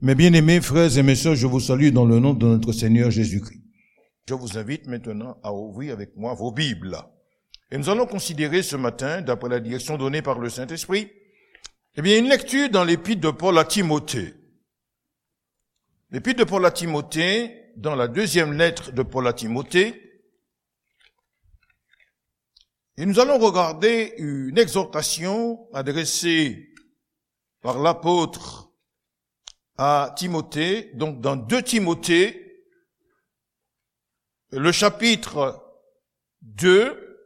Mes bien-aimés frères et mes sœurs, je vous salue dans le nom de notre Seigneur Jésus-Christ. Je vous invite maintenant à ouvrir avec moi vos Bibles. Et nous allons considérer ce matin, d'après la direction donnée par le Saint-Esprit, une lecture dans l'épître de Paul à Timothée. L'épître de Paul à Timothée, dans la deuxième lettre de Paul à Timothée, et nous allons regarder une exhortation adressée par l'apôtre à Timothée, donc dans 2 Timothée, le chapitre 2,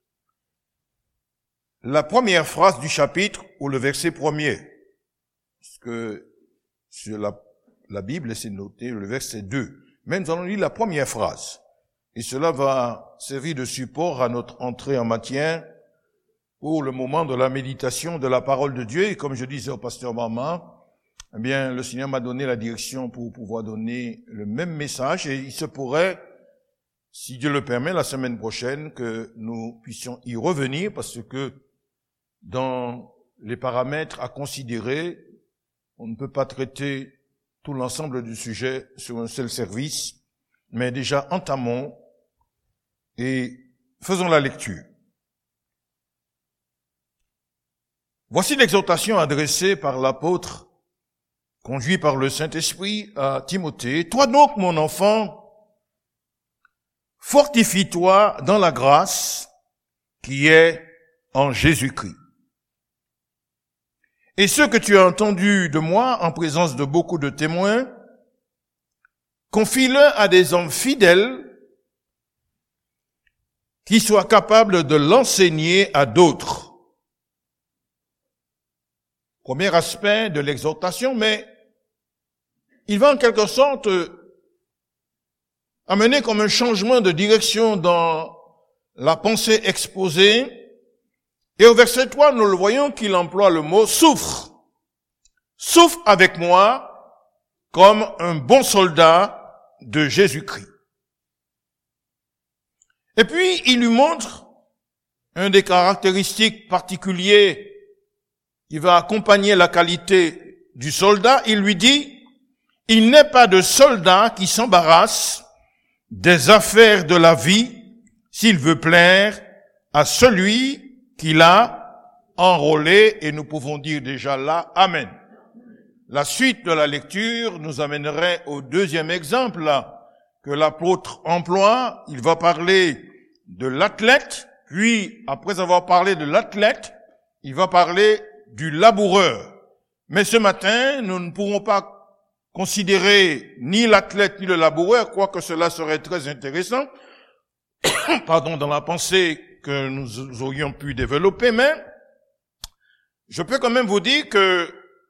la première phrase du chapitre ou le verset premier. Parce que sur la Bible, c'est noté le verset 2. Mais nous allons lire la première phrase. Et cela va servir de support à notre entrée en matière pour le moment de la méditation de la parole de Dieu. Et comme je disais au pasteur Maman, le Seigneur m'a donné la direction pour pouvoir donner le même message. Et il se pourrait, si Dieu le permet, la semaine prochaine, que nous puissions y revenir parce que dans les paramètres à considérer, on ne peut pas traiter tout l'ensemble du sujet sur un seul service, mais déjà entamons et faisons la lecture. Voici l'exhortation adressée par l'apôtre, conduit par le Saint-Esprit à Timothée. Toi donc, mon enfant, fortifie-toi dans la grâce qui est en Jésus-Christ. Et ce que tu as entendu de moi en présence de beaucoup de témoins, confie-le à des hommes fidèles qui soient capables de l'enseigner à d'autres. Premier aspect de l'exhortation, mais il va en quelque sorte amener comme un changement de direction dans la pensée exposée. Et au verset 3, nous le voyons qu'il emploie le mot « souffre ». « Souffre avec moi comme un bon soldat de Jésus-Christ ». Et puis, il lui montre un des caractéristiques particuliers qui va accompagner la qualité du soldat. Il lui dit « Il n'est pas de soldat qui s'embarrasse des affaires de la vie s'il veut plaire à celui qui l'a enrôlé. » Et nous pouvons dire déjà là, Amen. La suite de la lecture nous amènerait au deuxième exemple là, que l'apôtre emploie. Il va parler de l'athlète, puis après avoir parlé de l'athlète, il va parler du laboureur. Mais ce matin, nous ne pourrons pas considérer ni l'athlète ni le laboureur, quoique cela serait très intéressant, dans la pensée que nous aurions pu développer, mais je peux quand même vous dire que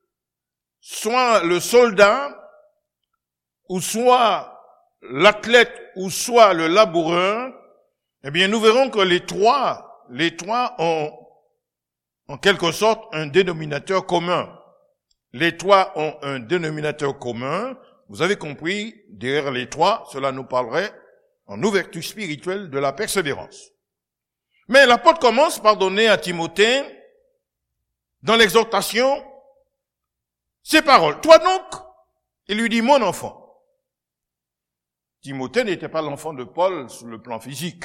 soit le soldat, ou soit l'athlète, ou soit le laboureur, nous verrons que les trois ont en quelque sorte un dénominateur commun. Les trois ont un dénominateur commun. Vous avez compris, derrière les trois, cela nous parlerait en ouverture spirituelle de la persévérance. Mais l'apôtre commence par donner à Timothée, dans l'exhortation, ces paroles. Toi donc, il lui dit, mon enfant. Timothée n'était pas l'enfant de Paul sur le plan physique.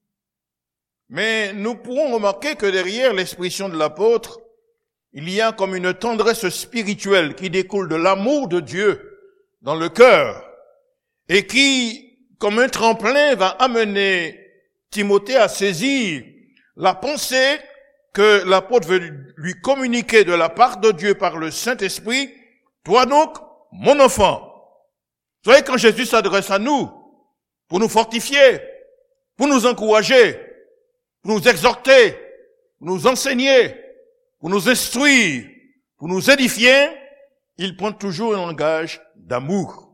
Mais nous pourrons remarquer que derrière l'expression de l'apôtre, il y a comme une tendresse spirituelle qui découle de l'amour de Dieu dans le cœur et qui, comme un tremplin, va amener Timothée à saisir la pensée que l'apôtre veut lui communiquer de la part de Dieu par le Saint-Esprit. Toi donc, mon enfant. Vous voyez, quand Jésus s'adresse à nous, pour nous fortifier, pour nous encourager, pour nous exhorter, pour nous enseigner, pour nous instruire, pour nous édifier, il prend toujours un langage d'amour.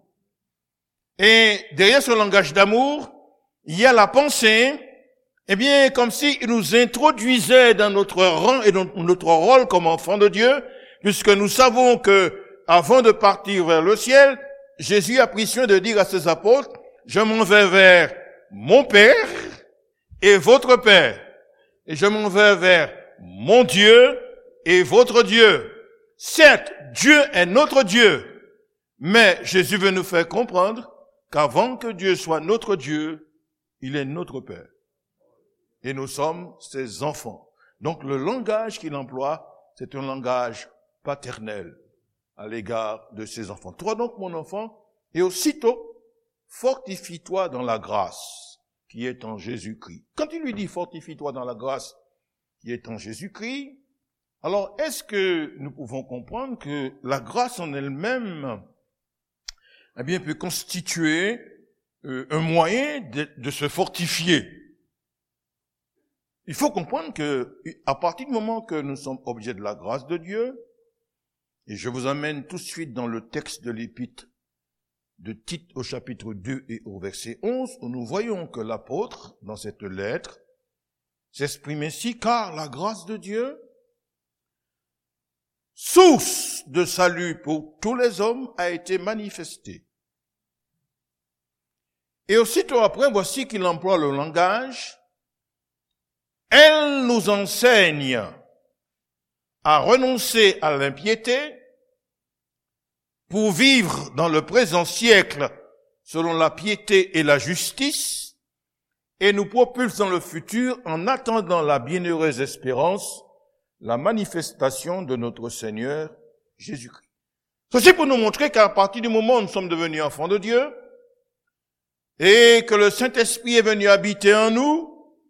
Et derrière ce langage d'amour, il y a la pensée, comme s'il nous introduisait dans notre rang et dans notre rôle comme enfant de Dieu, puisque nous savons que, avant de partir vers le ciel, Jésus a pris soin de dire à ses apôtres, je m'en vais vers mon Père et votre Père. Et je m'en vais vers mon Dieu et votre Dieu. Certes, Dieu est notre Dieu, Mais Jésus veut nous faire comprendre qu'avant que Dieu soit notre Dieu, il est notre Père. Et nous sommes ses enfants. Donc le langage qu'il emploie, c'est un langage paternel à l'égard de ses enfants. Toi donc, mon enfant, et aussitôt, fortifie-toi dans la grâce qui est en Jésus-Christ. Quand il lui dit fortifie-toi dans la grâce qui est en Jésus-Christ, alors est-ce que nous pouvons comprendre que la grâce en elle-même, eh bien, peut constituer un moyen de se fortifier? Il faut comprendre que, à partir du moment que nous sommes objets de la grâce de Dieu, et je vous amène tout de suite dans le texte de l'épître de Tite au chapitre 2 et au verset 11, où nous voyons que l'apôtre, dans cette lettre, s'exprime ainsi, car la grâce de Dieu, source de salut pour tous les hommes, a été manifestée. Et aussitôt après, voici qu'il emploie le langage. Elle nous enseigne à renoncer à l'impiété pour vivre dans le présent siècle selon la piété et la justice, et nous propulse dans le futur en attendant la bienheureuse espérance, la manifestation de notre Seigneur Jésus-Christ. Ceci pour nous montrer qu'à partir du moment où nous sommes devenus enfants de Dieu, et que le Saint-Esprit est venu habiter en nous,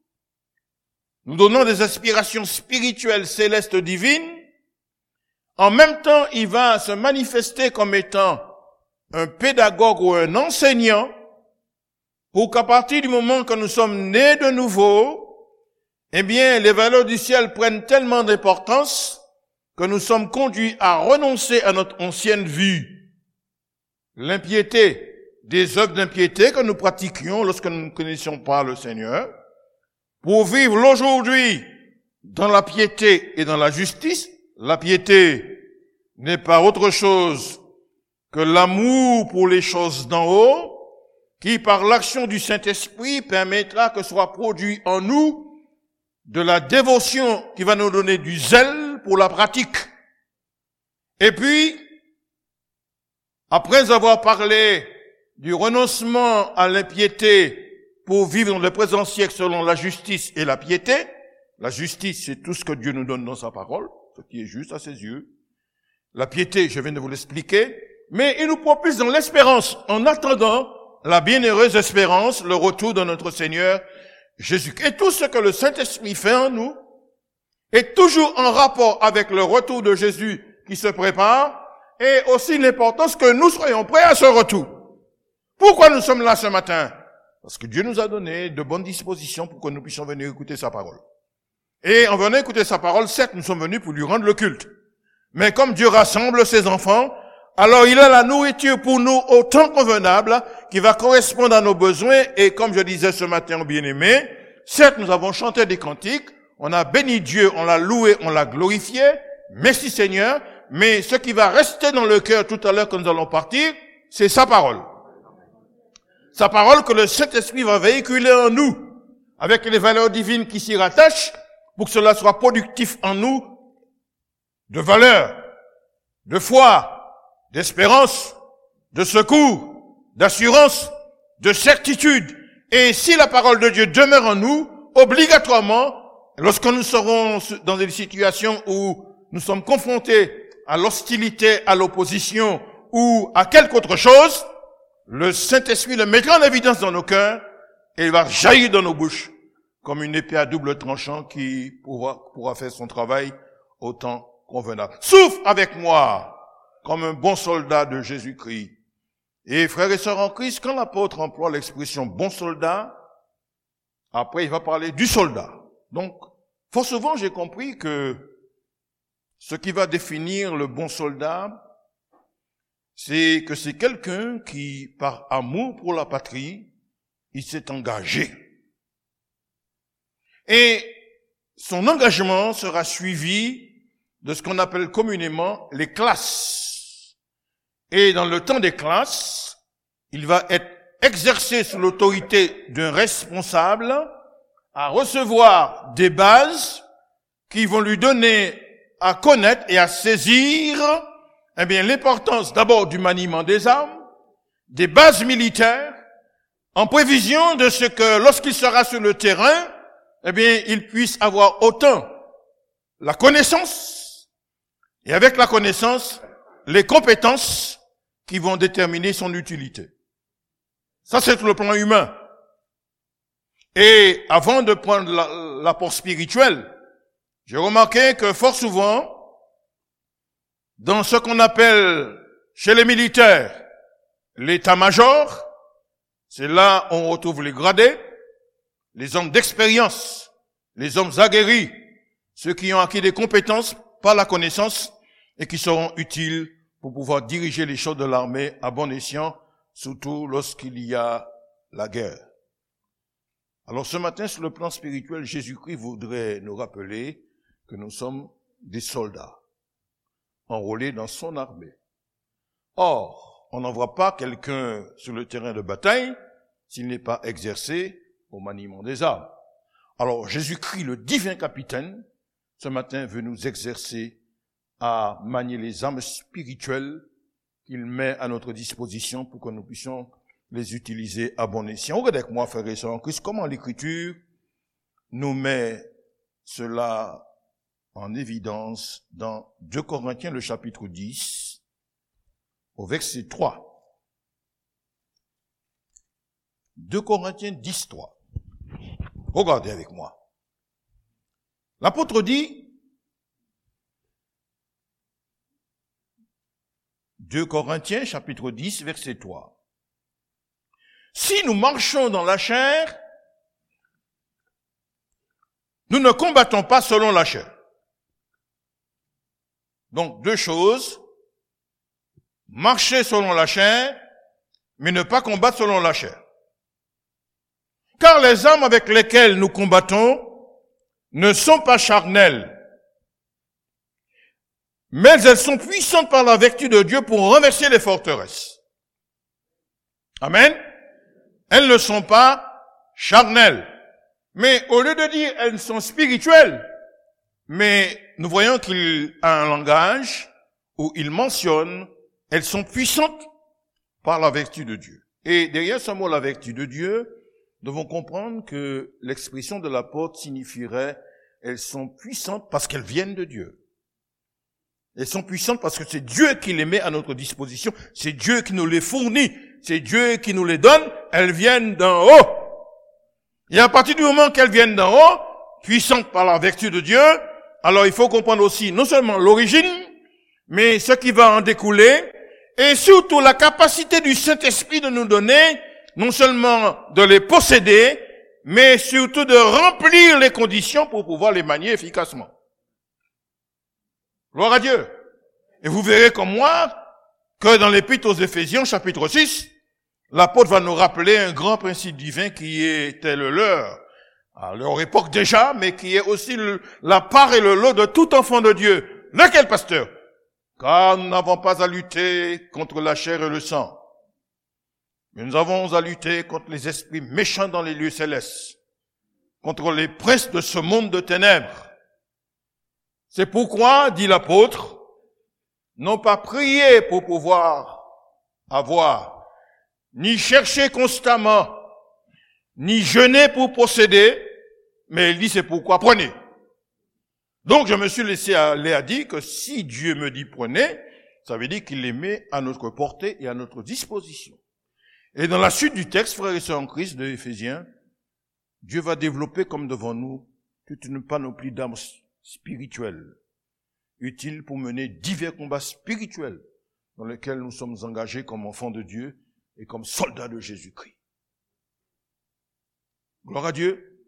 nous donnons des aspirations spirituelles célestes divines. En même temps, il va se manifester comme étant un pédagogue ou un enseignant pour qu'à partir du moment que nous sommes nés de nouveau, eh bien, les valeurs du ciel prennent tellement d'importance que nous sommes conduits à renoncer à notre ancienne vie. L'impiété, des œuvres d'impiété que nous pratiquions lorsque nous ne connaissions pas le Seigneur, pour vivre l'aujourd'hui dans la piété et dans la justice. La piété n'est pas autre chose que l'amour pour les choses d'en haut, qui par l'action du Saint-Esprit permettra que soit produit en nous de la dévotion qui va nous donner du zèle pour la pratique. Et puis, après avoir parlé du renoncement à l'impiété pour vivre dans le présent siècle selon la justice et la piété. La justice, c'est tout ce que Dieu nous donne dans sa parole, ce qui est juste à ses yeux. La piété, je viens de vous l'expliquer. Mais il nous propulse dans l'espérance, en attendant la bienheureuse espérance, le retour de notre Seigneur Jésus-Christ. Et tout ce que le Saint-Esprit fait en nous est toujours en rapport avec le retour de Jésus qui se prépare, et aussi l'importance que nous soyons prêts à ce retour. Pourquoi nous sommes là ce matin? Parce que Dieu nous a donné de bonnes dispositions pour que nous puissions venir écouter sa parole. Et en venant écouter sa parole, certes, nous sommes venus pour lui rendre le culte. Mais comme Dieu rassemble ses enfants, alors il a la nourriture pour nous au temps convenable, qui va correspondre à nos besoins. Et comme je disais ce matin aux bien-aimés, certes, nous avons chanté des cantiques, on a béni Dieu, on l'a loué, on l'a glorifié. Merci Seigneur. Mais ce qui va rester dans le cœur tout à l'heure quand nous allons partir, c'est sa parole. Sa parole que le Saint-Esprit va véhiculer en nous, avec les valeurs divines qui s'y rattachent, pour que cela soit productif en nous, de valeur, de foi, d'espérance, de secours, d'assurance, de certitude. Et si la parole de Dieu demeure en nous, obligatoirement, lorsque nous serons dans des situations où nous sommes confrontés à l'hostilité, à l'opposition ou à quelque autre chose, le Saint-Esprit le mettra en évidence dans nos cœurs et il va jaillir dans nos bouches comme une épée à double tranchant qui pourra faire son travail au temps convenable. Souffle avec moi comme un bon soldat de Jésus-Christ. Et frères et sœurs en Christ, quand l'apôtre emploie l'expression bon soldat, après il va parler du soldat. Donc, fort souvent j'ai compris que ce qui va définir le bon soldat, c'est que c'est quelqu'un qui, par amour pour la patrie, il s'est engagé. Et son engagement sera suivi de ce qu'on appelle communément les classes. Et dans le temps des classes, il va être exercé sous l'autorité d'un responsable à recevoir des bases qui vont lui donner à connaître et à saisir eh bien, l'importance d'abord du maniement des armes, des bases militaires, en prévision de ce que lorsqu'il sera sur le terrain, eh bien, il puisse avoir autant la connaissance, et avec la connaissance, les compétences qui vont déterminer son utilité. Ça, c'est le plan humain. Et avant de prendre l'apport spirituel, j'ai remarqué que fort souvent, dans ce qu'on appelle chez les militaires l'état-major, c'est là où on retrouve les gradés, les hommes d'expérience, les hommes aguerris, ceux qui ont acquis des compétences par la connaissance et qui seront utiles pour pouvoir diriger les choses de l'armée à bon escient, surtout lorsqu'il y a la guerre. Alors ce matin, sur le plan spirituel, Jésus-Christ voudrait nous rappeler que nous sommes des soldats enrôlés dans son armée. Or, on n'envoie pas quelqu'un sur le terrain de bataille s'il n'est pas exercé au maniement des armes. Alors Jésus-Christ, le divin capitaine, ce matin veut nous exercer à manier les armes spirituelles qu'il met à notre disposition pour que nous puissions les utiliser à bon escient. Regardez avec moi, frères et sœurs en Christ, comment l'Écriture nous met cela en évidence dans 2 Corinthiens, le chapitre 10, au verset 3. 2 Corinthiens 10, 3. Regardez avec moi. L'apôtre dit, 2 Corinthiens, chapitre 10, verset 3. Si nous marchons dans la chair, nous ne combattons pas selon la chair. Donc, 2 choses. Marcher selon la chair, mais ne pas combattre selon la chair. Car les armes avec lesquelles nous combattons ne sont pas charnelles, mais elles sont puissantes par la vertu de Dieu pour renverser les forteresses. Amen. Elles ne sont pas charnelles. Mais au lieu de dire elles sont spirituelles, mais nous voyons qu'il a un langage où il mentionne elles sont puissantes par la vertu de Dieu. Et derrière ce mot, la vertu de Dieu, nous devons comprendre que l'expression de l'apôtre signifierait elles sont puissantes parce qu'elles viennent de Dieu. Elles sont puissantes parce que c'est Dieu qui les met à notre disposition, c'est Dieu qui nous les fournit, c'est Dieu qui nous les donne, elles viennent d'en haut. Et à partir du moment qu'elles viennent d'en haut, puissantes par la vertu de Dieu, alors il faut comprendre aussi non seulement l'origine, mais ce qui va en découler, et surtout la capacité du Saint-Esprit de nous donner, non seulement de les posséder, mais surtout de remplir les conditions pour pouvoir les manier efficacement. Gloire à Dieu. Et vous verrez comme moi que dans l'Épître aux Éphésiens, chapitre 6, l'apôtre va nous rappeler un grand principe divin qui était le leur, à leur époque déjà, mais qui est aussi la part et le lot de tout enfant de Dieu. Lequel, pasteur? Car nous n'avons pas à lutter contre la chair et le sang, mais nous avons à lutter contre les esprits méchants dans les lieux célestes, contre les princes de ce monde de ténèbres. C'est pourquoi, dit l'apôtre, non pas prier pour pouvoir avoir, ni chercher constamment, ni jeûner pour posséder, mais il dit c'est pourquoi prenez. Donc je me suis laissé aller à dire que si Dieu me dit prenez, ça veut dire qu'il les met à notre portée et à notre disposition. Et dans la suite du texte, frères et sœurs en Christ de Éphésiens, Dieu va développer comme devant nous toute une panoplie d'armes spirituelles, utiles pour mener divers combats spirituels dans lesquels nous sommes engagés comme enfants de Dieu et comme soldats de Jésus-Christ. Gloire à Dieu.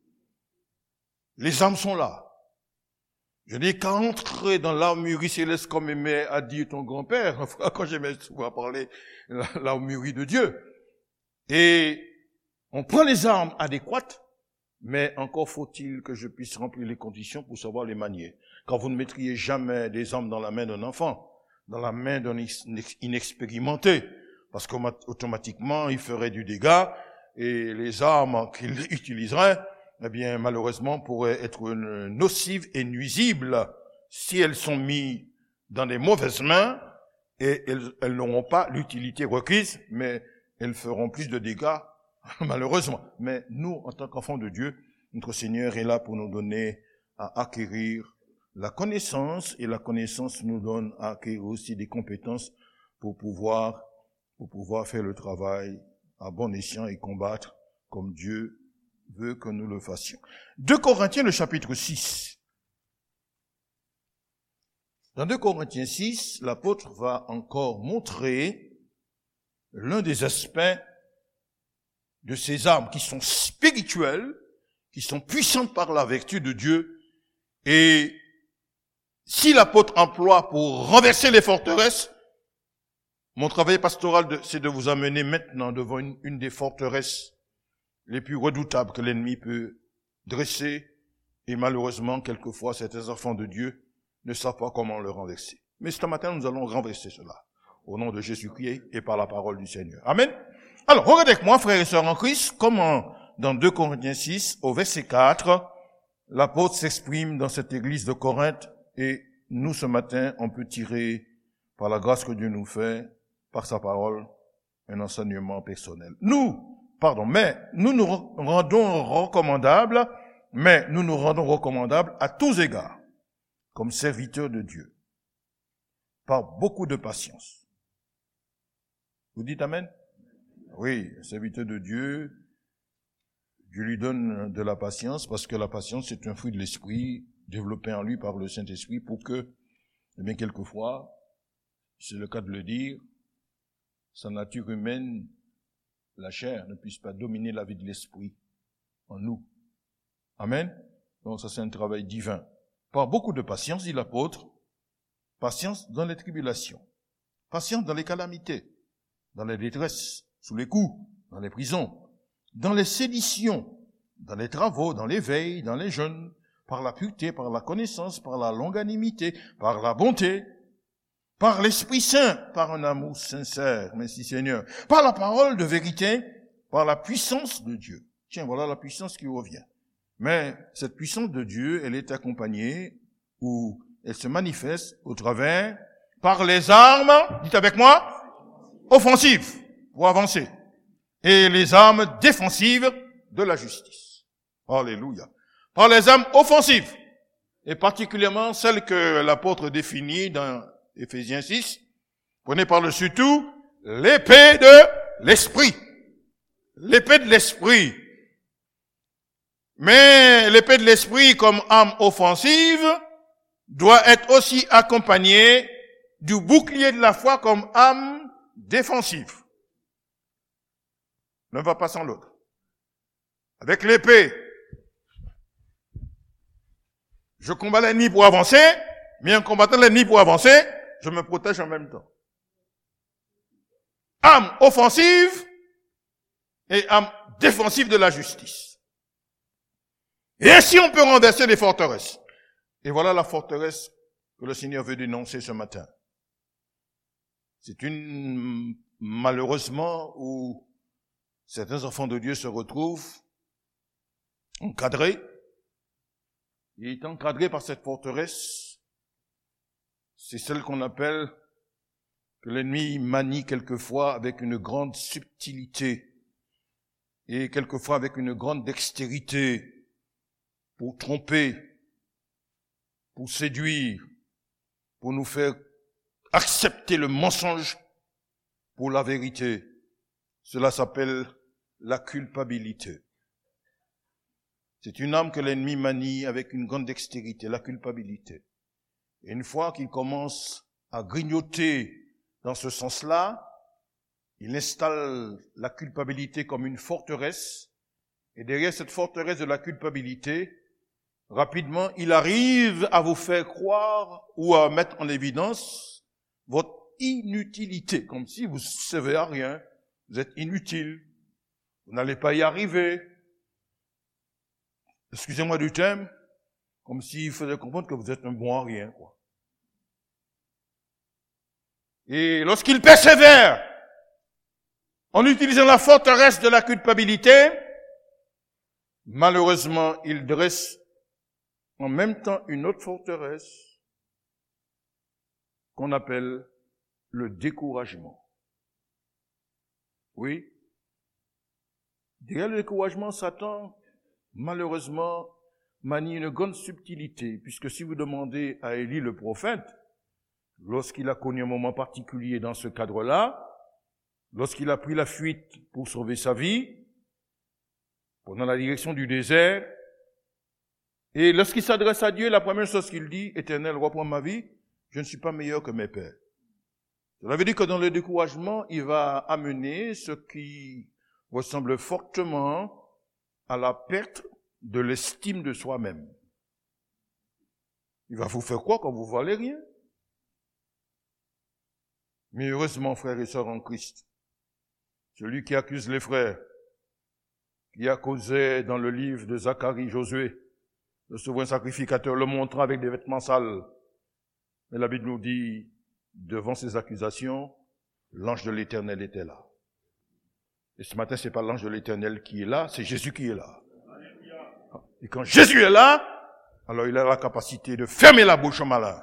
Les armes sont là. Je n'ai qu'à entrer dans l'armurerie céleste comme aimait à dire ton grand-père, quand j'aimais souvent parler l'armurerie de Dieu. Et on prend les armes adéquates, mais encore faut-il que je puisse remplir les conditions pour savoir les manier. Quand vous ne mettriez jamais des armes dans la main d'un enfant, dans la main d'un inexpérimenté, parce qu'automatiquement il ferait du dégât, et les armes qu'il utiliserait, eh bien, malheureusement, pourraient être nocives et nuisibles si elles sont mises dans des mauvaises mains et elles n'auront pas l'utilité requise, mais elles feront plus de dégâts, malheureusement. Mais nous, en tant qu'enfants de Dieu, notre Seigneur est là pour nous donner à acquérir la connaissance, et la connaissance nous donne à acquérir aussi des compétences pour pouvoir faire le travail à bon escient et combattre comme Dieu veut que nous le fassions. 2 Corinthiens, le chapitre 6. Dans 2 Corinthiens 6, l'apôtre va encore montrer l'un des aspects de ces armes qui sont spirituelles, qui sont puissantes par la vertu de Dieu. Et si l'apôtre emploie pour renverser les forteresses, mon travail pastoral, c'est de vous amener maintenant devant une des forteresses les plus redoutables que l'ennemi peut dresser. Et malheureusement, quelquefois, certains enfants de Dieu ne savent pas comment le renverser. Mais ce matin, nous allons renverser cela, au nom de Jésus-Christ et par la parole du Seigneur. Amen. Alors, regardez avec moi, frères et sœurs en Christ, comment dans 2 Corinthiens 6, au verset 4, l'apôtre s'exprime dans cette église de Corinthe, et nous, ce matin, on peut tirer, par la grâce que Dieu nous fait, par sa parole, un enseignement personnel. Mais nous nous rendons recommandables à tous égards, comme serviteurs de Dieu, par beaucoup de patience. Vous dites Amen? Oui, serviteur de Dieu, Dieu lui donne de la patience, parce que la patience, c'est un fruit de l'esprit, développé en lui par le Saint-Esprit, pour que, quelquefois, c'est le cas de le dire, sa nature humaine, la chair, ne puisse pas dominer la vie de l'esprit en nous. Amen. Donc ça, c'est un travail divin. Par beaucoup de patience, dit l'apôtre, patience dans les tribulations, patience dans les calamités, dans les détresses, sous les coups, dans les prisons, dans les séditions, dans les travaux, dans les veilles, dans les jeûnes, par la pureté, par la connaissance, par la longanimité, par la bonté, par l'Esprit Saint, par un amour sincère, merci Seigneur, par la parole de vérité, par la puissance de Dieu. Tiens, voilà la puissance qui revient. Mais cette puissance de Dieu, elle est accompagnée, ou elle se manifeste au travers, par les armes, dites avec moi, offensives, pour avancer, et les armes défensives de la justice. Alléluia. Par les armes offensives, et particulièrement celles que l'apôtre définit dans Éphésiens 6, prenez par-dessus tout l'épée de l'esprit. L'épée de l'esprit. Mais l'épée de l'esprit comme arme offensive doit être aussi accompagnée du bouclier de la foi comme arme défensive. L'un va pas sans l'autre. Avec l'épée, je combats l'ennemi pour avancer, mais en combattant l'ennemi pour avancer, je me protège en même temps. Arme offensive et arme défensive de la justice. Et ainsi on peut renverser les forteresses. Et voilà la forteresse que le Seigneur veut dénoncer ce matin. C'est malheureusement, où certains enfants de Dieu se retrouvent encadrés. Il est encadré par cette forteresse. C'est celle qu'on appelle, que l'ennemi manie quelquefois avec une grande subtilité et quelquefois avec une grande dextérité pour tromper, pour séduire, pour nous faire accepter le mensonge pour la vérité. Cela s'appelle la culpabilité. C'est une arme que l'ennemi manie avec une grande dextérité, la culpabilité. Et une fois qu'il commence à grignoter dans ce sens-là, il installe la culpabilité comme une forteresse. Et derrière cette forteresse de la culpabilité, rapidement, il arrive à vous faire croire ou à mettre en évidence votre inutilité, comme si vous ne servez à rien, vous êtes inutile, vous n'allez pas y arriver. Excusez-moi du terme, comme s'il faisait comprendre que vous êtes un bon à rien, quoi. Et lorsqu'il persévère en utilisant la forteresse de la culpabilité, malheureusement, il dresse en même temps une autre forteresse qu'on appelle le découragement. Oui. Derrière le découragement, Satan, malheureusement, manie une grande subtilité, puisque si vous demandez à Élie le prophète, lorsqu'il a connu un moment particulier dans ce cadre-là, lorsqu'il a pris la fuite pour sauver sa vie, pendant la direction du désert, et lorsqu'il s'adresse à Dieu, la première chose qu'il dit, « Éternel, reprends ma vie, je ne suis pas meilleur que mes pères. » Cela veut dire que dans le découragement, il va amener ce qui ressemble fortement à la perte de l'estime de soi-même. Il va vous faire croire que vous ne valez rien. Mais heureusement, frères et sœurs en Christ, celui qui accuse les frères, qui a causé dans le livre de Zacharie, Josué, le souverain sacrificateur le montrant avec des vêtements sales. Mais la Bible nous dit, devant ces accusations, l'ange de l'Éternel était là. Et ce matin, c'est pas l'ange de l'Éternel qui est là, c'est Jésus qui est là. Et quand Jésus est là, alors il a la capacité de fermer la bouche au malin.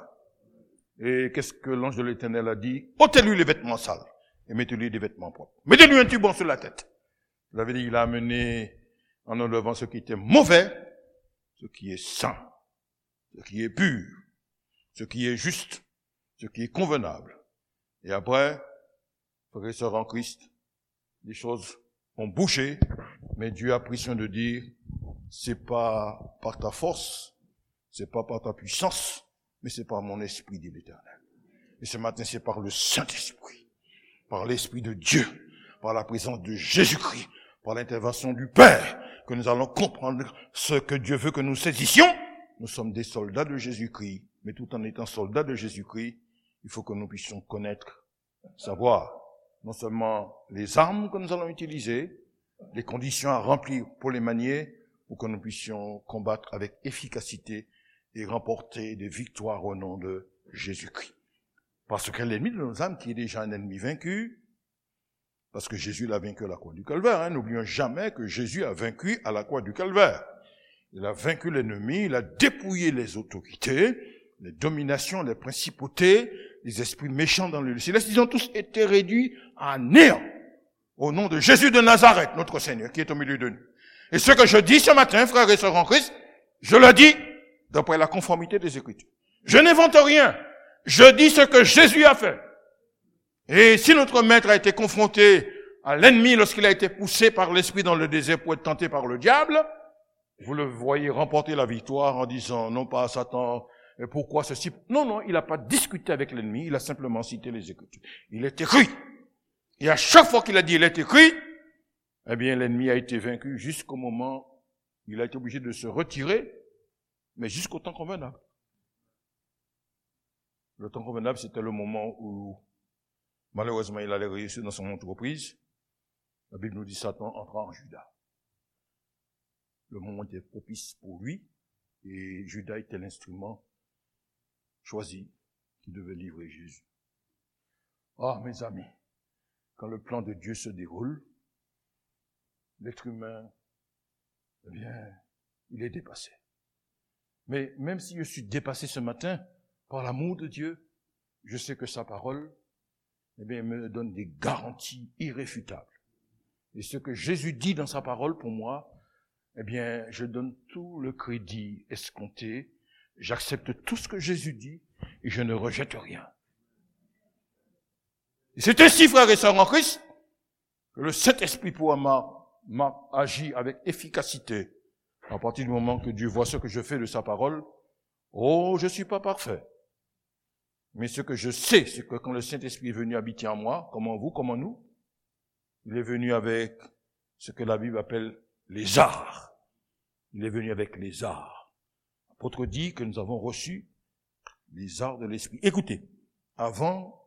Et qu'est-ce que l'ange de l'Éternel a dit? Ôtez-lui les vêtements sales et mettez-lui des vêtements propres. Mettez-lui un tuban sur la tête. Vous avez dit, il a amené en enlevant ce qui était mauvais, ce qui est saint, ce qui est pur, ce qui est juste, ce qui est convenable. Et après, frères et sœurs en Christ, les choses ont bougé, mais Dieu a pris soin de dire, c'est pas par ta force, c'est pas par ta puissance, mais c'est par mon esprit, dit l'Éternel. Et ce matin, c'est par le Saint-Esprit, par l'Esprit de Dieu, par la présence de Jésus-Christ, par l'intervention du Père, que nous allons comprendre ce que Dieu veut que nous saisissions. Nous sommes des soldats de Jésus-Christ, mais tout en étant soldats de Jésus-Christ, il faut que nous puissions connaître, savoir, non seulement les armes que nous allons utiliser, les conditions à remplir pour les manier, pour que nous puissions combattre avec efficacité et remporter des victoires au nom de Jésus-Christ. Parce que l'ennemi de nos âmes, qui est déjà un ennemi vaincu, parce que Jésus l'a vaincu à la croix du Calvaire, n'oublions jamais que Jésus a vaincu à la croix du Calvaire. Il a vaincu l'ennemi, il a dépouillé les autorités, les dominations, les principautés, les esprits méchants dans le céleste. Ils ont tous été réduits à néant au nom de Jésus de Nazareth, notre Seigneur, qui est au milieu de nous. Et ce que je dis ce matin, frères et sœurs en Christ, je le dis d'après la conformité des Écritures. Je n'invente rien. Je dis ce que Jésus a fait. Et si notre maître a été confronté à l'ennemi lorsqu'il a été poussé par l'esprit dans le désert pour être tenté par le diable, vous le voyez remporter la victoire en disant, non pas à Satan, pourquoi ceci? Non, il n'a pas discuté avec l'ennemi, il a simplement cité les Écritures. Il est écrit. Et à chaque fois qu'il a dit il est écrit, eh bien l'ennemi a été vaincu jusqu'au moment où il a été obligé de se retirer, mais jusqu'au temps convenable. Le temps convenable, c'était le moment où, malheureusement, il allait réussir dans son entreprise. La Bible nous dit Satan entra en Judas. Le moment était propice pour lui, et Judas était l'instrument choisi qui devait livrer Jésus. Ah, mes amis, quand le plan de Dieu se déroule, l'être humain, eh bien, il est dépassé. Mais même si je suis dépassé ce matin, par l'amour de Dieu, je sais que sa parole, eh bien, me donne des garanties irréfutables. Et ce que Jésus dit dans sa parole pour moi, eh bien, je donne tout le crédit escompté, j'accepte tout ce que Jésus dit et je ne rejette rien. Et c'est ainsi, frères et sœurs en Christ, que le Saint-Esprit pour m'a agi avec efficacité. À partir du moment que Dieu voit ce que je fais de sa parole, oh, je suis pas parfait. Mais ce que je sais, c'est que quand le Saint-Esprit est venu habiter en moi, comment vous, comment nous, il est venu avec ce que la Bible appelle les arts. Il est venu avec les arts. L'apôtre dit que nous avons reçu les arts de l'Esprit. Écoutez, avant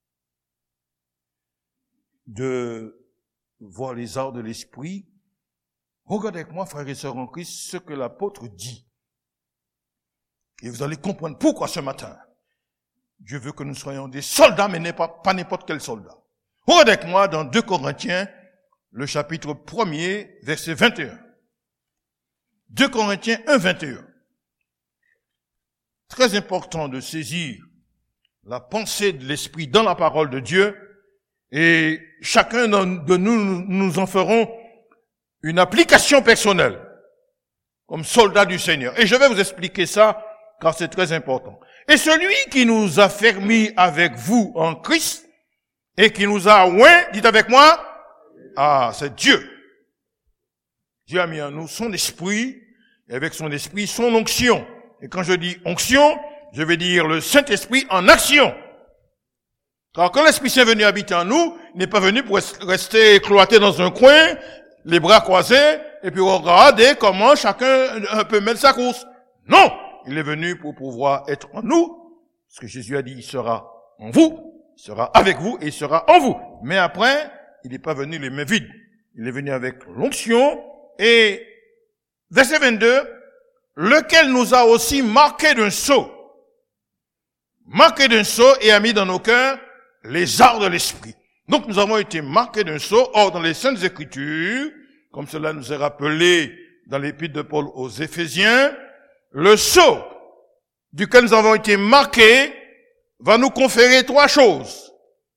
de voir les arts de l'Esprit, regardez avec moi, frères et sœurs en Christ, ce que l'apôtre dit. Et vous allez comprendre pourquoi ce matin, Dieu veut que nous soyons des soldats, mais pas n'importe quel soldat. Regardez avec moi dans 2 Corinthiens, le chapitre 1er, verset 21. 2 Corinthiens 1, 21. Très important de saisir la pensée de l'Esprit dans la parole de Dieu, et chacun de nous en ferons une application personnelle, comme soldat du Seigneur. Et je vais vous expliquer ça, car c'est très important. Et celui qui nous a fermis avec vous en Christ, et qui nous a oint, dites avec moi, c'est Dieu. Dieu a mis en nous son esprit, et avec son esprit, son onction. Et quand je dis onction, je vais dire le Saint-Esprit en action. Car quand l'Esprit Saint est venu habiter en nous, il n'est pas venu pour rester cloîtré dans un coin, les bras croisés, et puis regarder comment chacun peut mettre sa course. Non! Il est venu pour pouvoir être en nous. Ce que Jésus a dit, il sera en vous, il sera avec vous et il sera en vous. Mais après, il n'est pas venu les mains vides. Il est venu avec l'onction et, verset 22, lequel nous a aussi marqué d'un sceau. Marqué d'un sceau et a mis dans nos cœurs les arts de l'esprit. Donc nous avons été marqués d'un sceau. Or, dans les Saintes Écritures, comme cela nous est rappelé dans l'épître de Paul aux Éphésiens, le sceau duquel nous avons été marqués va nous conférer trois choses.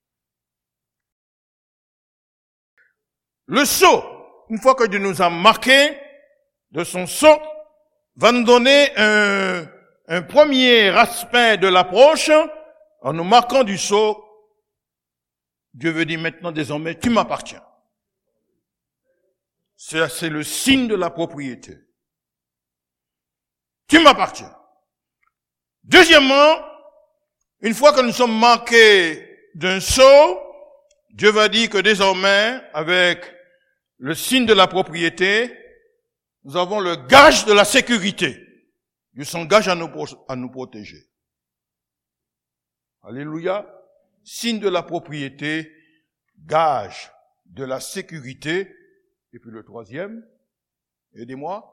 Le sceau, une fois que Dieu nous a marqués de son sceau, va nous donner un premier aspect de l'approche. En nous marquant du sceau, Dieu veut dire maintenant désormais, tu m'appartiens. C'est le signe de la propriété. Tu m'appartiens. Deuxièmement, une fois que nous sommes marqués d'un sceau, Dieu va dire que désormais, avec le signe de la propriété, nous avons le gage de la sécurité. Dieu s'engage à nous protéger. Alléluia. Signe de la propriété, gage de la sécurité. Et puis le troisième, aidez-moi.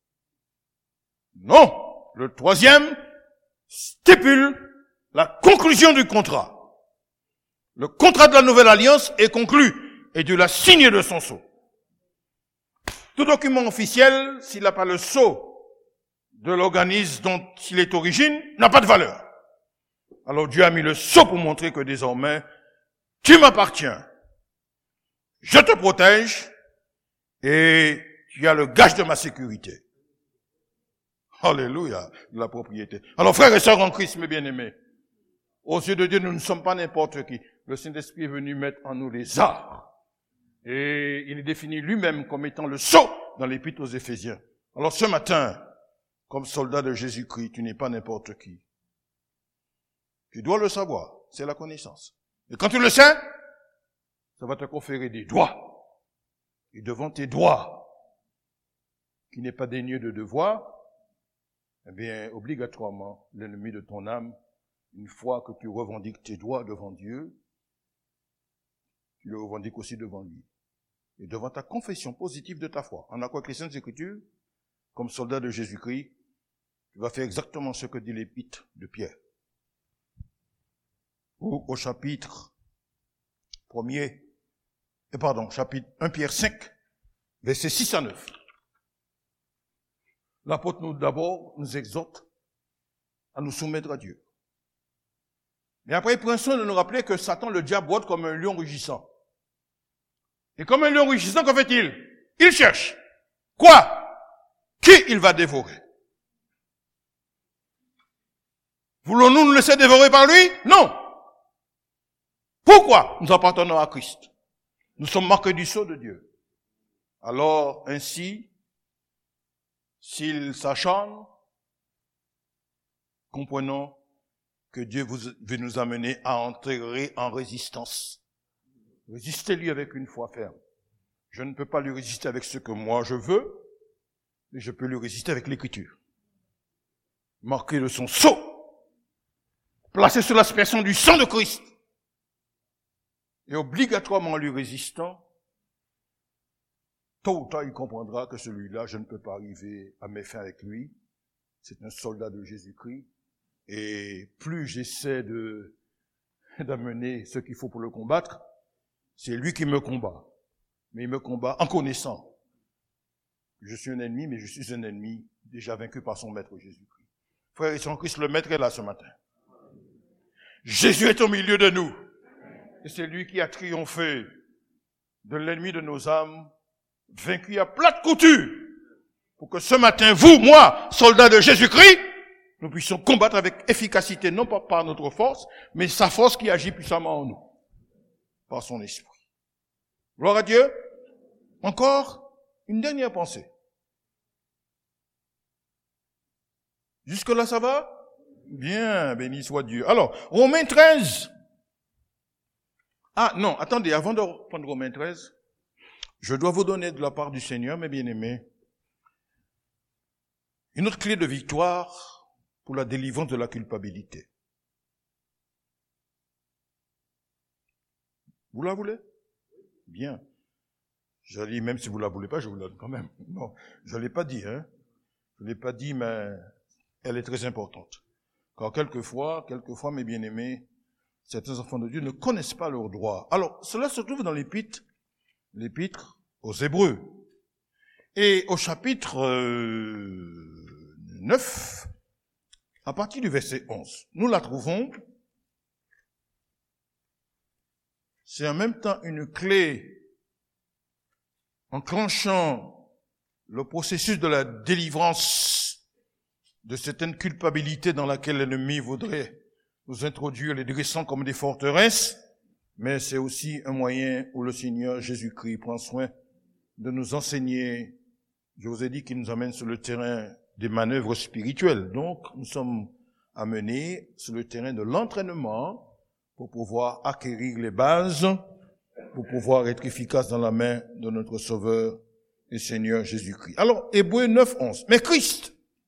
Non, le troisième stipule la conclusion du contrat. Le contrat de la nouvelle alliance est conclu et Dieu l'a signé de son sceau. Tout document officiel, s'il n'a pas le sceau de l'organisme dont il est origine, n'a pas de valeur. Alors Dieu a mis le sceau pour montrer que désormais, tu m'appartiens. Je te protège et tu as le gage de ma sécurité. Alléluia, de la propriété. Alors frères et sœurs en Christ, mes bien-aimés, aux yeux de Dieu, nous ne sommes pas n'importe qui. Le Saint-Esprit est venu mettre en nous les arts. Et il est défini lui-même comme étant le sceau dans l'épître aux Éphésiens. Alors ce matin, comme soldat de Jésus-Christ, tu n'es pas n'importe qui. Tu dois le savoir, c'est la connaissance. Et quand tu le sais, ça va te conférer des droits. Et devant tes droits, qui n'est pas dénué de devoir, eh bien, obligatoirement, l'ennemi de ton âme, une fois que tu revendiques tes droits devant Dieu, tu le revendiques aussi devant lui. Et devant ta confession positive de ta foi, en accord avec les Saintes Écritures, comme soldat de Jésus-Christ, tu vas faire exactement ce que dit l'épître de Pierre. Ou au chapitre 1 Pierre 5, versets 6 à 9. L'apôtre nous exhorte à nous soumettre à Dieu. Mais après, il prend soin de nous rappeler que Satan, le diable, rôde comme un lion rugissant. Et comme un lion rugissant, qu'en fait-il? Il cherche. Quoi? Qui il va dévorer? Voulons-nous nous laisser dévorer par lui? Non. Pourquoi? Nous appartenons à Christ. Nous sommes marqués du sceau de Dieu. Alors, ainsi, s'il s'acharne, comprenons que Dieu veut nous amener à entrer en résistance. Résistez-lui avec une foi ferme. Je ne peux pas lui résister avec ce que moi je veux, mais je peux lui résister avec l'Écriture. Marqué de son sceau, placé sous l'aspersion du sang de Christ, et obligatoirement lui résistant, tôt ou tard il comprendra que celui-là, je ne peux pas arriver à mes fins avec lui. C'est un soldat de Jésus-Christ. Et plus j'essaie d'amener ce qu'il faut pour le combattre, c'est lui qui me combat. Mais il me combat en connaissant. Je suis un ennemi, mais je suis un ennemi déjà vaincu par son maître Jésus-Christ. Frères et sœurs en Christ, le maître est là ce matin. Jésus est au milieu de nous. Et c'est lui qui a triomphé de l'ennemi de nos âmes, vaincu à plate couture, pour que ce matin, vous, moi, soldats de Jésus-Christ, nous puissions combattre avec efficacité, non pas par notre force, mais sa force qui agit puissamment en nous, par son esprit. Gloire à Dieu. Encore une dernière pensée. Jusque-là, ça va? Bien, béni soit Dieu. Alors, Romains 13. Ah non, attendez, avant de prendre Romains 13, je dois vous donner de la part du Seigneur, mes bien-aimés, une autre clé de victoire pour la délivrance de la culpabilité. Vous la voulez? Bien. Je dis, même si vous la voulez pas, je vous la donne quand même. Non, je l'ai pas dit, hein. Je l'ai pas dit, mais elle est très importante. Car quelquefois, mes bien-aimés, certains enfants de Dieu ne connaissent pas leurs droits. Alors, cela se trouve dans l'épître aux Hébreux. Et au chapitre 9, à partir du verset 11, nous la trouvons. C'est en même temps une clé enclenchant le processus de la délivrance de certaines culpabilités dans laquelle l'ennemi voudrait nous introduire, les dressant comme des forteresses, mais c'est aussi un moyen où le Seigneur Jésus-Christ prend soin de nous enseigner. Je vous ai dit qu'il nous amène sur le terrain des manœuvres spirituelles. Donc, nous sommes amenés sur le terrain de l'entraînement pour pouvoir acquérir les bases, pour pouvoir être efficace dans la main de notre Sauveur et Seigneur Jésus-Christ. Alors, Hébreux 9, 11. Mais Christ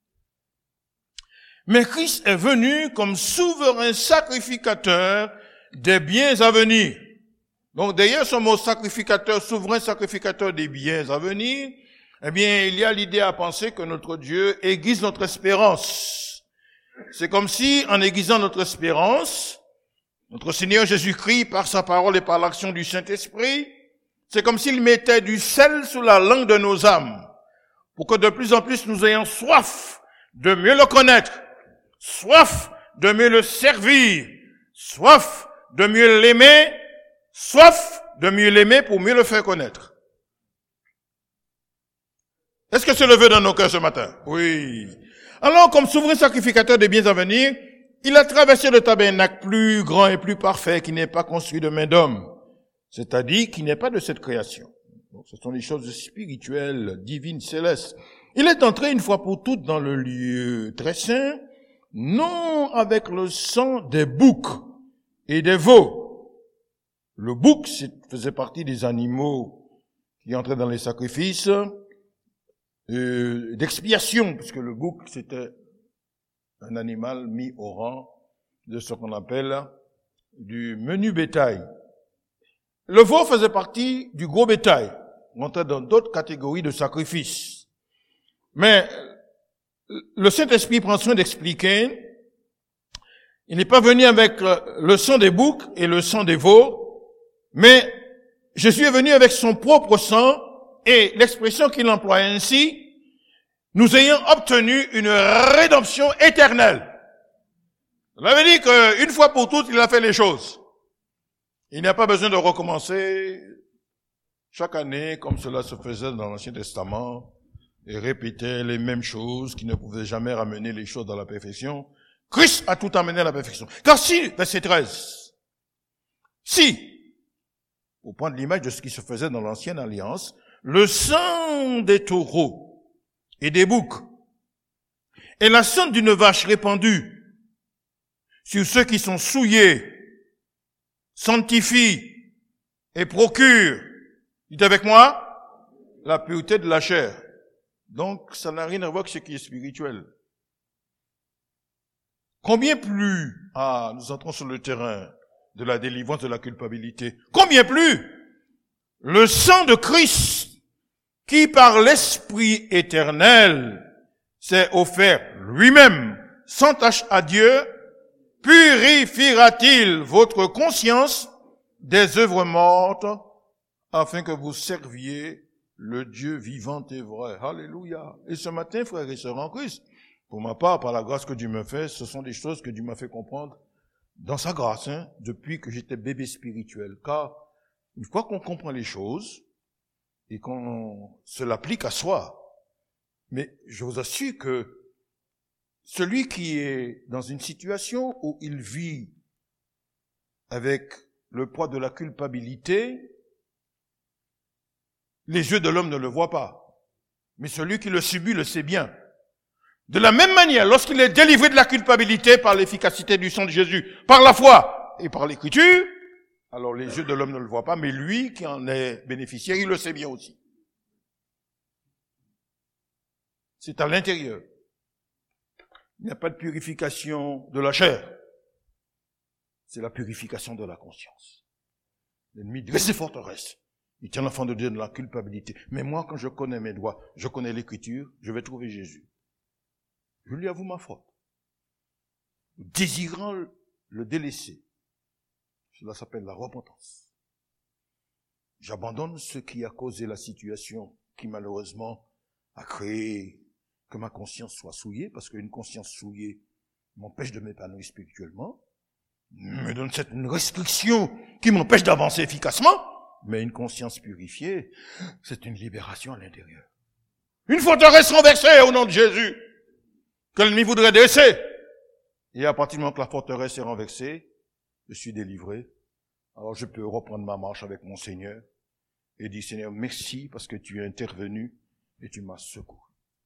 est venu comme souverain sacrificateur des biens à venir. Donc, derrière ce mot sacrificateur, souverain sacrificateur des biens à venir, eh bien, il y a l'idée à penser que notre Dieu aiguise notre espérance. C'est comme si, en aiguisant notre espérance, notre Seigneur Jésus-Christ, par sa parole et par l'action du Saint-Esprit, c'est comme s'il mettait du sel sous la langue de nos âmes, pour que de plus en plus nous ayons soif de mieux le connaître, soif de mieux le servir, soif de mieux l'aimer, soif de mieux l'aimer pour mieux le faire connaître. Est-ce que c'est le vœu dans nos cœurs ce matin? Oui. Alors, comme souverain sacrificateur des biens à venir, il a traversé le tabernacle plus grand et plus parfait qui n'est pas construit de main d'homme, c'est-à-dire qui n'est pas de cette création. Donc, ce sont des choses spirituelles, divines, célestes. Il est entré une fois pour toutes dans le lieu très saint, non avec le sang des boucs et des veaux. Le bouc faisait partie des animaux qui entraient dans les sacrifices d'expiation, puisque le bouc, c'était un animal mis au rang de ce qu'on appelle du menu bétail. Le veau faisait partie du gros bétail. On entrait dans d'autres catégories de sacrifices. Mais le Saint-Esprit prend soin d'expliquer, il n'est pas venu avec le sang des boucs et le sang des veaux, mais Jésus est venu avec son propre sang, et l'expression qu'il emploie ainsi, nous ayons obtenu une rédemption éternelle. Cela veut dire qu'une fois pour toutes, il a fait les choses. Il n'y a pas besoin de recommencer chaque année, comme cela se faisait dans l'Ancien Testament, et répéter les mêmes choses qui ne pouvaient jamais ramener les choses dans la perfection. Christ a tout amené à la perfection. Car si, verset 13, si, pour prendre l'image de ce qui se faisait dans l'Ancienne Alliance, le sang des taureaux et des boucs et la sang d'une vache répandue sur ceux qui sont souillés sanctifie et procure, dites avec moi, la pureté de la chair. Donc, ça n'a rien à voir avec ce qui est spirituel. Combien plus, nous entrons sur le terrain de la délivrance de la culpabilité, combien plus le sang de Christ, qui par l'Esprit éternel s'est offert lui-même sans tache à Dieu, purifiera-t-il votre conscience des œuvres mortes afin que vous serviez le Dieu vivant et vrai. Alléluia. Et ce matin, frères et sœurs en Christ, pour ma part, par la grâce que Dieu me fait, ce sont des choses que Dieu m'a fait comprendre dans sa grâce, depuis que j'étais bébé spirituel. Car une fois qu'on comprend les choses et qu'on se l'applique à soi, mais je vous assure que celui qui est dans une situation où il vit avec le poids de la culpabilité, les yeux de l'homme ne le voient pas. Mais celui qui le subit le sait bien. De la même manière, lorsqu'il est délivré de la culpabilité par l'efficacité du sang de Jésus, par la foi et par l'écriture, alors les yeux de l'homme ne le voient pas, mais lui qui en est bénéficiaire, il le sait bien aussi. C'est à l'intérieur. Il n'y a pas de purification de la chair. C'est la purification de la conscience. L'ennemi dresse ses forteresses. Il tient l'enfant de Dieu de la culpabilité. Mais moi, quand je connais mes droits, je connais l'écriture, je vais trouver Jésus. Je lui avoue ma faute. Désirant le délaisser. Cela s'appelle la repentance. J'abandonne ce qui a causé la situation qui malheureusement a créé que ma conscience soit souillée, parce qu'une conscience souillée m'empêche de m'épanouir spirituellement, me donne une restriction qui m'empêche d'avancer efficacement, mais une conscience purifiée, c'est une libération à l'intérieur. Une forteresse renversée au nom de Jésus, que l'ennemi voudrait dresser. Et à partir du moment que la forteresse est renversée, je suis délivré. Alors je peux reprendre ma marche avec mon Seigneur et dire, Seigneur, merci parce que tu es intervenu et tu m'as secouru.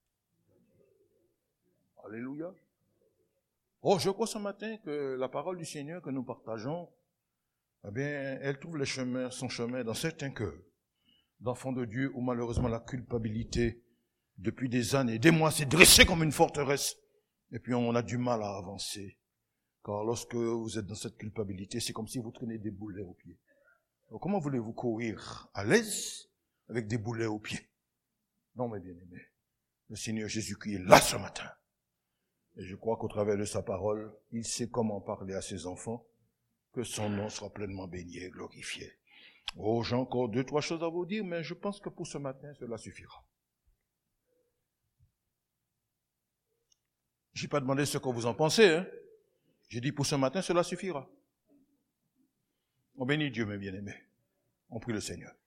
Alléluia. Oh, je crois ce matin que la parole du Seigneur que nous partageons, eh bien, elle trouve son chemin dans certains cœurs d'enfants de Dieu où malheureusement la culpabilité depuis des années, des mois, s'est dressée comme une forteresse. Et puis on a du mal à avancer. Car lorsque vous êtes dans cette culpabilité, c'est comme si vous traînez des boulets aux pieds. Alors comment voulez-vous courir à l'aise avec des boulets aux pieds? Non, mes bien-aimés. Le Seigneur Jésus-Christ est là ce matin. Et je crois qu'au travers de sa parole, il sait comment parler à ses enfants, que son nom soit pleinement béni et glorifié. Oh, j'ai encore 2-3 choses à vous dire, mais je pense que pour ce matin, cela suffira. J'ai pas demandé ce que vous en pensez, J'ai dit pour ce matin, cela suffira. On bénit Dieu, mes bien-aimés. On prie le Seigneur.